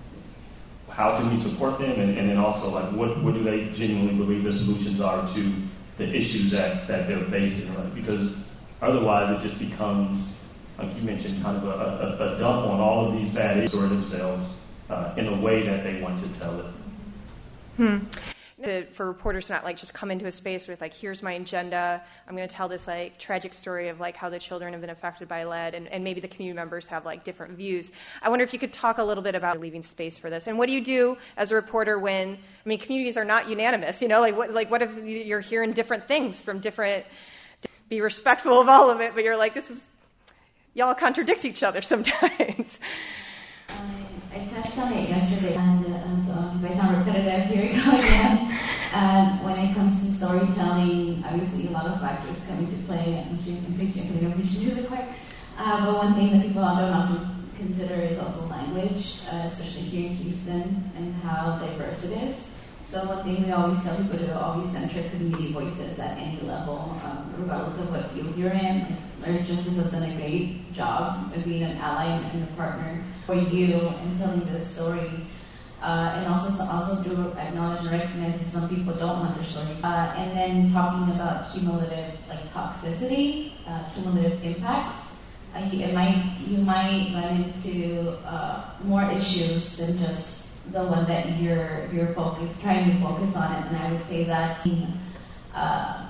how can we support them, and, and then also like what, what do they genuinely believe the solutions are to the issues that, that they're facing, right? Because otherwise it just becomes, like you mentioned, kind of a, a, a dump on all of these bad issues for themselves uh, in a way that they want to tell it. Hmm. For reporters to not like just come into a space with like, here's my agenda, I'm going to tell this like tragic story of like how the children have been affected by lead, and, and maybe the community members have like different views. I wonder if you could talk a little bit about leaving space for this, and what do you do as a reporter when, I mean, communities are not unanimous, you know, like what, like what if you're hearing different things from different, be respectful of all of it, but you're like, this is, y'all contradict each other sometimes. I touched on it yesterday, and uh, so if I sound repetitive, here we go again. Um, when it comes to storytelling, obviously a lot of factors come into play. I'm sure you can preach it, I'm preaching really quick. Uh, but one thing that people don't often consider is also language, uh, especially here in Houston, and how diverse it is. So one thing we always tell people to always center community voices at any level, um, regardless of what field you're in. Larry Justice has done a great job of being an ally and a partner for you and telling this story. Uh, and also also do acknowledge and recognize that some people don't want their story. Uh, and then talking about cumulative like toxicity, uh, cumulative impacts. Uh, you, it might, you might run into uh, more issues than just the one that you're you're focused, trying to focus on it. And I would say that uh,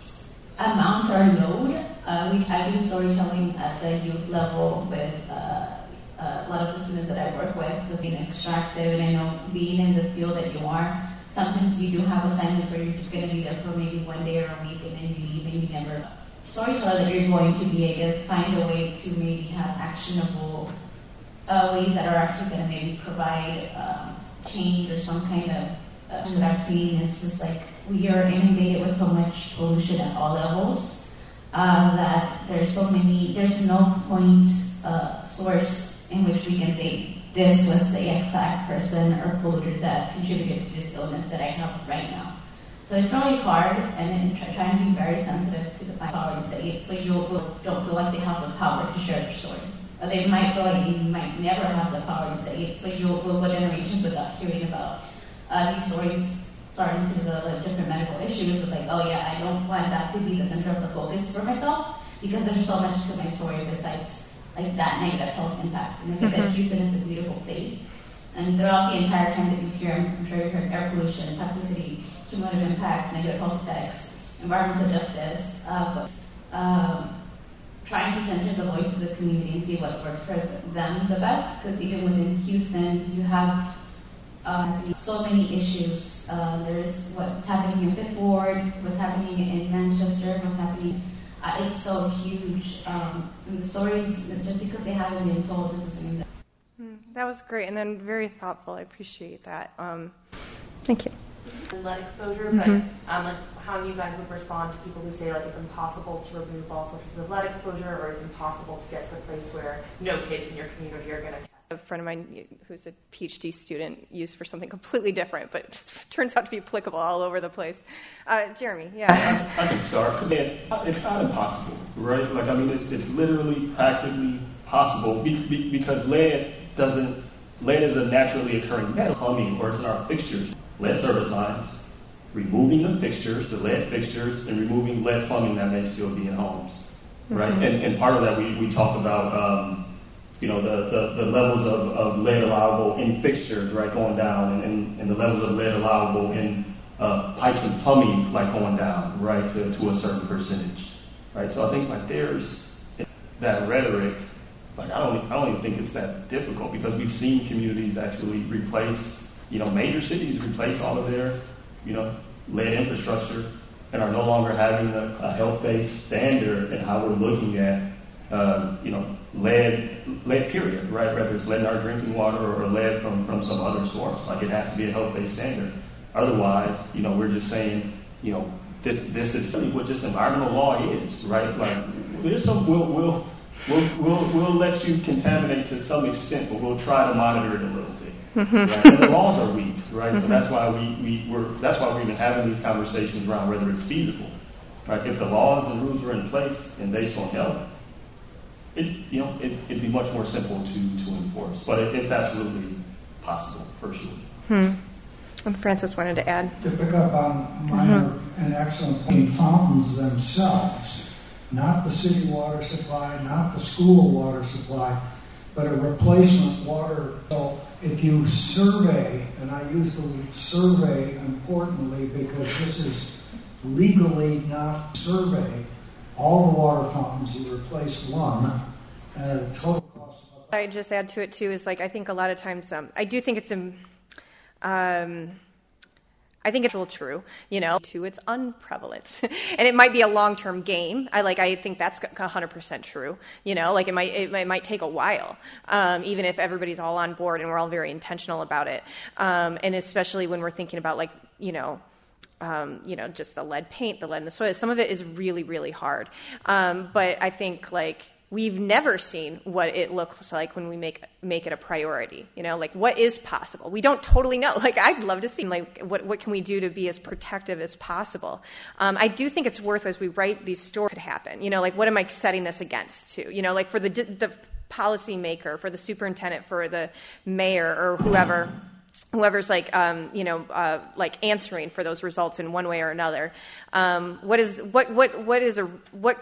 amount or load. Uh, we I do storytelling at the youth level with uh, uh, a lot of the students that I work with, with being extractive, and I know being in the field that you are, sometimes you do have assignments where you're just going to be there for maybe one day or a week, and then you leave and you never. Storyteller that you're going to be, I guess, find a way to maybe have actionable uh, ways that are actually going to maybe provide um, change or some kind of uh, what I've seen is just like we are inundated with so much pollution at all levels uh, that there's so many, there's no point uh, source in which we can say this was the exact person or polluter that contributed to this illness that I have right now. So it's really hard, and then try, try and be very sensitive to the power to say it, so you don't feel like they have the power to share their story. Or they might feel like you might never have the power to say it, so you'll go generations without hearing about uh, these stories starting to develop different medical issues. It's like, oh yeah, I don't want that to be the center of the focus for myself, because there's so much to my story besides like that negative health impact. And like I said, Houston is a beautiful place, and throughout the entire time that you hear, I'm sure you heard air pollution, toxicity, cumulative impacts, negative health effects, environmental justice, uh, but, um, trying to center the voice of the community and see what works for them the best, because even within Houston, you have um, so many issues. Uh, there's what's happening in Fifth Ward, what's happening in Manchester, what's happening. Uh, it's so huge. Um, I mean, the stories, just because they haven't been told, it doesn't mean that. Mm, that was great, and then very thoughtful. I appreciate that. Um, thank you. Lead exposure, but mm-hmm. um, like how you guys would respond to people who say like it's impossible to remove all sources of lead exposure, or it's impossible to get to the place where no kids in your community are going to test. A friend of mine who's a PhD student used for something completely different, but it turns out to be applicable all over the place. Uh, Jeremy, yeah. I, I can start. It's not impossible, right? Like, I mean, it's, it's literally practically possible be, be, because lead doesn't, lead is a naturally occurring metal, plumbing, or it's in our fixtures. Lead service lines, removing the fixtures, the lead fixtures, and removing lead plumbing that may still be in homes, right? Mm-hmm. And, and part of that, we, we talk about, um, you know, the, the, the levels of, of lead allowable in fixtures, right, going down, and, and, and the levels of lead allowable in uh, pipes and plumbing, like, going down, right, to, to a certain percentage, right? So I think, like, there's that rhetoric, like, I don't, I don't even think it's that difficult, because we've seen communities actually replace, you know, major cities replace all of their, you know, lead infrastructure and are no longer having a, a health-based standard in how we're looking at, uh, you know, lead, lead period, right? Whether it's lead in our drinking water or lead from, from some other source. Like, it has to be a health-based standard. Otherwise, you know, we're just saying, you know, this this is what just environmental law is, right? Like, there's some, we'll, we'll, we'll, we'll, we'll let you contaminate to some extent, but we'll try to monitor it a little bit. Mm-hmm. Right? And the laws are weak, right? Mm-hmm. So that's why we, we were that's why we're even having these conversations around whether it's feasible. Right? If the laws and rules are in place and based on health, it, you know, it, it'd be much more simple to, to enforce. But it, it's absolutely possible, for sure. Hmm. And Francis wanted to add. To pick up on minor mm-hmm. and excellent point, fountains themselves, not the city water supply, not the school water supply, but a replacement water. So if you survey, and I use the word survey importantly because this is legally not survey, all the water fountains, you replace one at a total cost of... I just add to it too is like I think a lot of times um, I do think it's um, um I think it's real true, you know, to its unprevalence. And it might be a long-term game. I like I think that's one hundred percent true, you know, like it might it, it might take a while, um, even if everybody's all on board and we're all very intentional about it. Um, and especially when we're thinking about like, you know, um, you know, just the lead paint, the lead in the soil. Some of it is really, really hard. Um, but I think like we've never seen what it looks like when we make make it a priority. You know, like what is possible? We don't totally know. Like I'd love to see like what what can we do to be as protective as possible. Um, I do think it's worth as we write these stories could happen. You know, like what am I setting this against too? You know, like for the the policymaker, for the superintendent, for the mayor or whoever. Whoever's like, um, you know, uh, like answering for those results in one way or another. Um, what is what what what is a what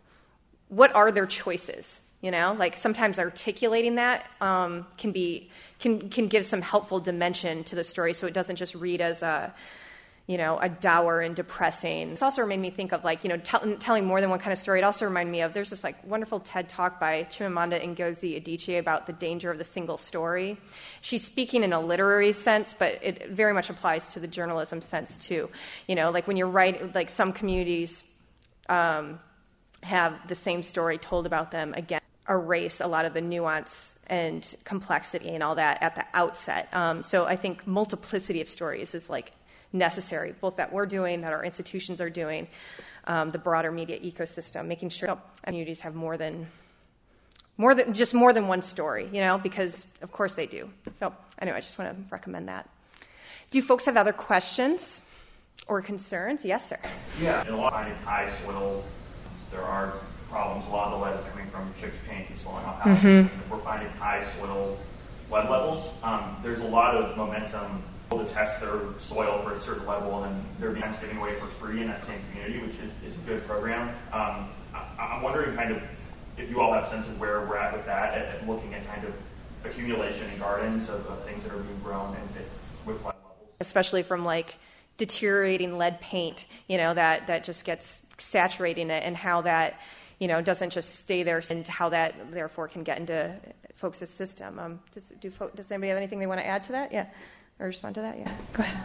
what are their choices? You know, like sometimes articulating that um, can be can can give some helpful dimension to the story, so it doesn't just read as a, you know, a dour and depressing. It's also made me think of like, you know, tell, telling more than one kind of story. It also reminded me of, there's this like wonderful TED talk by Chimamanda Ngozi Adichie about the danger of the single story. She's speaking in a literary sense, but it very much applies to the journalism sense too. You know, like when you're writing, like some communities um, have the same story told about them, again, erase a lot of the nuance and complexity and all that at the outset. Um, so I think multiplicity of stories is like necessary, both that we're doing, that our institutions are doing, um, the broader media ecosystem, making sure communities have more than, more than just more than one story, you know, because of course they do. So anyway, I just want to recommend that. Do folks have other questions or concerns? Yes, sir. Yeah, in a lot of high soil, there are problems. A lot of the lead is coming from chipped paint and falling off houses. Mm-hmm. If we're finding high soil lead levels, um, there's a lot of momentum to test their soil for a certain level, and then they're being giving away for free in that same community, which is, is a good program. Um, I, I'm wondering kind of if you all have a sense of where we're at with that, at, at looking at kind of accumulation in gardens of, of things that are being grown and if, with lead levels. Especially from like deteriorating lead paint, you know, that, that just gets saturating it, and how that, you know, doesn't just stay there, and how that therefore can get into folks' system. Um, does, do folk, does anybody have anything they want to add to that? Yeah. Or respond to that? Yeah. Go ahead.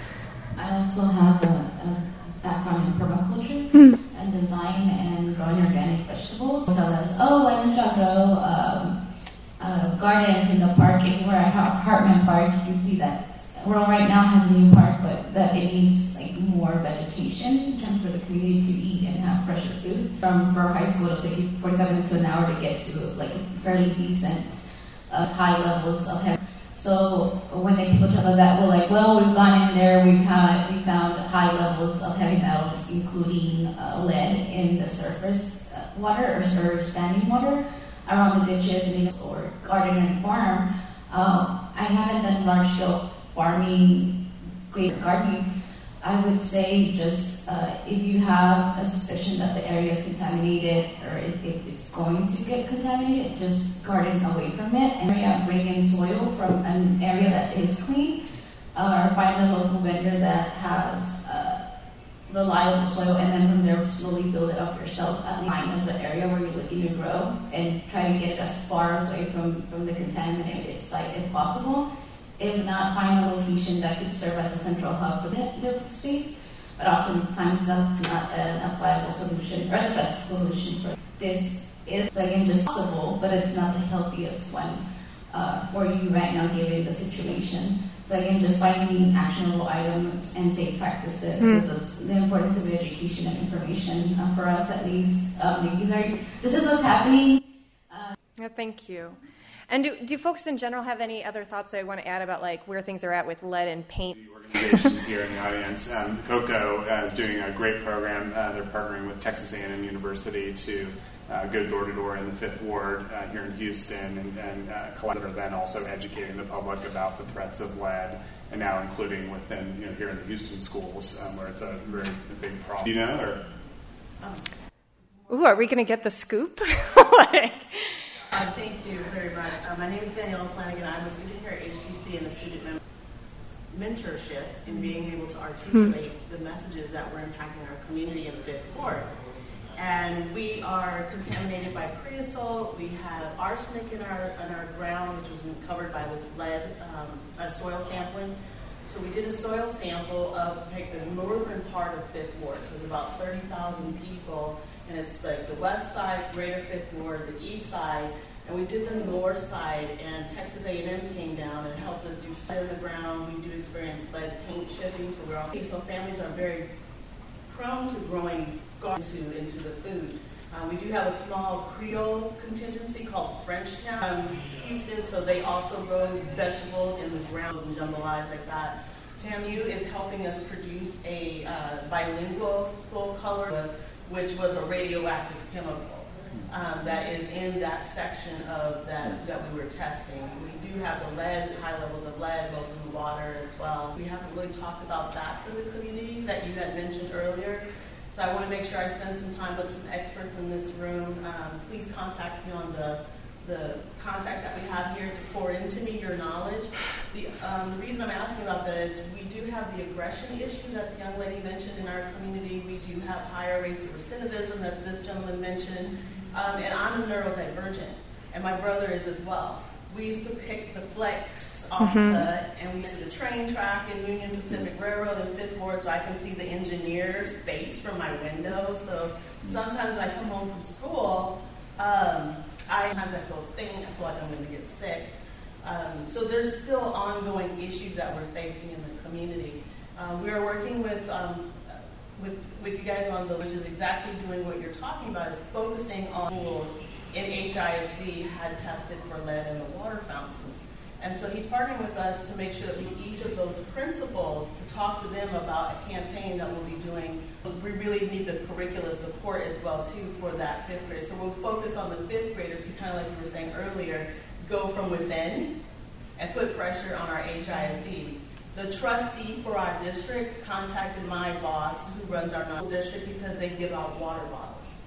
I also have a, a background in permaculture mm. and design and growing organic vegetables. Tell us, oh, why don't y'all grow um, uh, gardens in the park? If you were at Hartman Park, you can see that Whirl right now has a new park, but that it needs like more vegetation in terms for the community to eat and have fresher food. From Burr High School, it'll take you forty-five minutes to an hour to get to like fairly decent uh, high levels of heavy. So when they, people tell us that, we're like, well, we've gone in there, we've had, we found high levels of heavy metals, including uh, lead in the surface uh, water or, or standing water around the ditches and even or garden and farm. Uh, I haven't done large-scale farming, great gardening. I would say just uh, if you have a suspicion that the area is contaminated or if, if it's going to get contaminated, just garden away from it and area, bring in soil from an area that is clean, uh, or find a local vendor that has uh, reliable soil, and then from there slowly build it up yourself at the line of the area where you're looking to grow, and try to get as far away from, from the contaminated site if possible. If not, find a location that could serve as a central hub for the space. But oftentimes that's not an appliable solution or the best solution for this. Is again just possible, but it's not the healthiest one uh, for you right now given the situation. So again, just finding actionable items and safe practices. Mm. This is the importance of education and information uh, for us at least. Um, these are this is what's happening. Uh, yeah, thank you. And do, do folks in general have any other thoughts they want to add about like where things are at with lead and paint? Organizations here in the audience. Um, COCO uh, is doing a great program. Uh, they're partnering with Texas A and M University to uh, go door to door in the Fifth Ward uh, here in Houston, and, and uh, collect- are then also educating the public about the threats of lead, and now including within, you know, here in the Houston schools, um, where it's a very a big problem. Do you know, or? Ooh, are we going to get the scoop? uh, thank you very much. Uh, my name is Danielle Flanagan. I'm a student here at H T C in the student mem- mentorship in being able to articulate hmm. the messages that were impacting our community in the Fifth Ward. And we are contaminated by creosote. We have arsenic in our in our ground, which was covered by this lead um, uh, soil sampling. So we did a soil sample of like, the northern part of Fifth Ward. So it's about thirty thousand people, and it's like the west side, greater Fifth Ward, the east side, and we did the north side. And Texas A and M came down and helped us do soil in the ground. We do experience lead paint chipping, so we're all so families are very prone to growing into, into the food. Uh, we do have a small Creole contingency called Frenchtown, um, Houston, so they also grow vegetables in the ground and jambalayas like that. T A M U is helping us produce a uh, bilingual full color, which was a radioactive chemical um, that is in that section of that that we were testing. We do have the lead, high levels of lead, both in the water as well. We haven't really talked about that for the community that you had mentioned earlier. So I want to make sure I spend some time with some experts in this room. Um, please contact me on the the contact that we have here to pour into me your knowledge. The, um, the reason I'm asking about that is we do have the aggression issue that the young lady mentioned in our community. We do have higher rates of recidivism that this gentleman mentioned. Um, and I'm a neurodivergent, and my brother is as well. We used to pick the flex off mm-hmm. the, and we used to the train track in Union Pacific Railroad in Fifth Ward, so I can see the engineer's face from my window. So sometimes when I come home from school, um, I sometimes I feel faint. I feel like I'm going to get sick. Um, so there's still ongoing issues that we're facing in the community. Uh, we are working with um, with with you guys on the, which is exactly doing what you're talking about, is focusing on schools in H I S D had tested for lead in the water fountains. And so he's partnering with us to make sure that we each of those principals to talk to them about a campaign that we'll be doing. We really need the curricular support as well, too, for that fifth grade. So we'll focus on the fifth graders to kind of like you were saying earlier, go from within and put pressure on our H I S D. The trustee for our district contacted my boss who runs our non-district because they give out water bottles.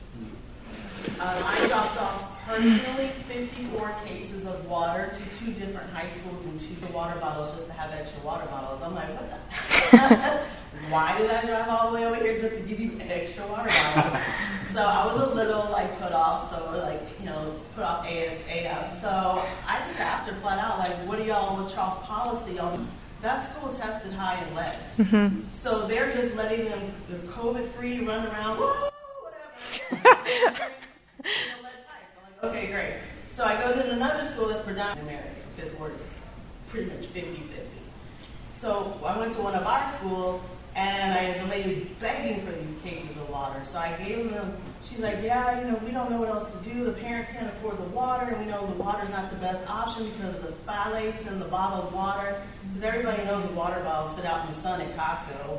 Um, I dropped off personally fifty-four cases of water to two different high schools and two water bottles just to have extra water bottles. I'm like, what the? Why did I drive all the way over here just to give you extra water bottles? So I was a little like put off, so like, you know, put off A S A F. So I just asked her flat out, like, what are y'all, what's y'all policy on this? That school tested high in lead. Mm-hmm. So they're just letting them, they're COVID-free, run around, whoa, whatever. I'm like, okay, great. So I go to another school that's predominantly American. Fifth Ward is pretty much fifty-fifty. So I went to one of our schools, and I, the lady was begging for these cases of water. So I gave them, she's like, yeah, you know, we don't know what else to do. The parents can't afford the water, and we know the water's not the best option because of the phthalates in the bottled water. Because everybody knows the water bottles sit out in the sun at Costco.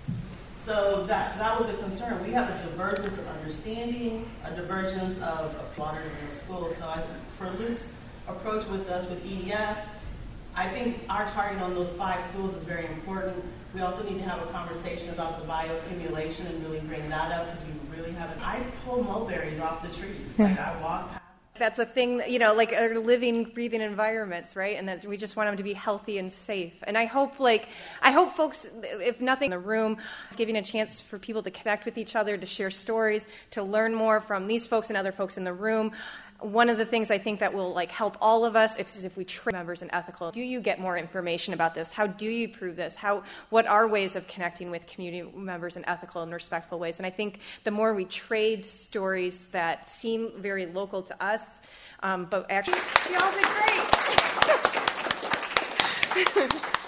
So that that was a concern. We have a divergence of understanding, a divergence of, of waters in the school. So I, for Luke's approach with us with E D F, I think our target on those five schools is very important. We also need to have a conversation about the bioaccumulation and really bring that up because we really haven't. I pull mulberries off the trees. Like I walk past. That's a thing, you know, like our living, breathing environments, right? And that we just want them to be healthy and safe. And I hope, like, I hope folks, if nothing in the room, giving a chance for people to connect with each other, to share stories, to learn more from these folks and other folks in the room. One of the things I think that will like help all of us if, is if we train members in ethical. Do you get more information about this? How do you prove this? How? What are ways of connecting with community members in ethical and respectful ways? And I think the more we trade stories that seem very local to us, um, but actually, y'all did great.